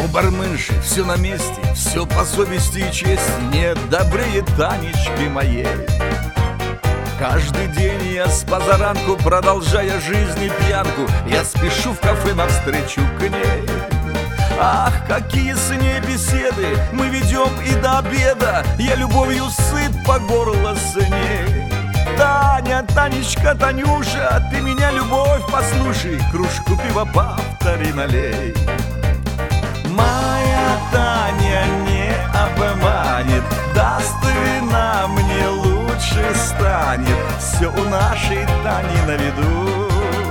барменши, все на месте, все по совести и чести, нет добрее Танечки моей. Каждый день я с позаранку, продолжая жизнь и пьянку, я спешу в кафе навстречу к ней. Ах, какие с ней беседы мы ведем и до обеда, я любовью сыт по горло с ней. Таня, Танечка, Танюша, ты меня, любовь, послушай, кружку пива повтори, налей. Моя Таня не обманет, даст вина мне лучше станет, все у нашей Тани на виду.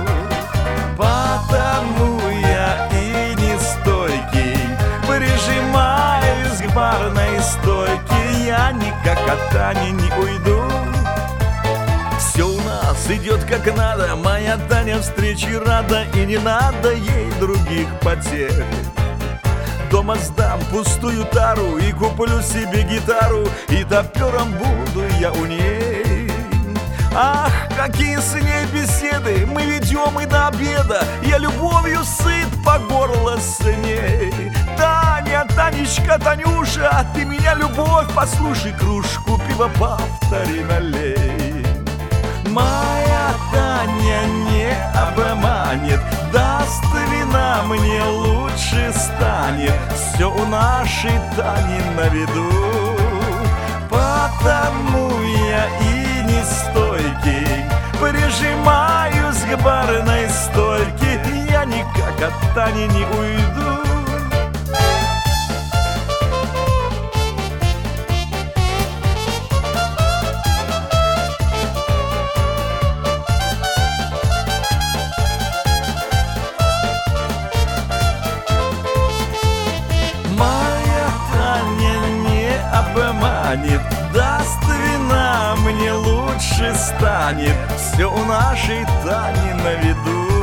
Потому я и не стойкий, прижимаюсь к барной стойке, я никак от Тани не уйду. Все у нас идет как надо, моя Таня встречи рада, и не надо ей других потерь. Дома сдам пустую тару и куплю себе гитару, и топером буду я у ней. Ах, какие с ней беседы мы ведем и до обеда, я любовью сыт по горло с ней. Таня, Танечка, Танюша, ты меня, любовь, послушай, кружку пива повтори, налей. Моя Таня не обманет, даст вина мне лучше станет, все у нашей Тани на виду. Потому я и не стойкий, прижимаюсь к барной стойке, я никак от Тани не уйду. Обманет, даст вина мне лучше станет, все у нашей Тани на виду.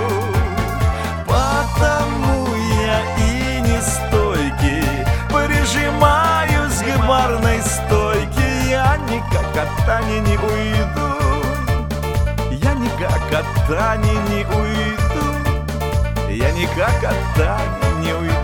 Потому я и не стойкий, прижимаюсь к барной стойке, я никак от Тани не уйду. Я никак от Тани не уйду. Я никак от Тани не уйду.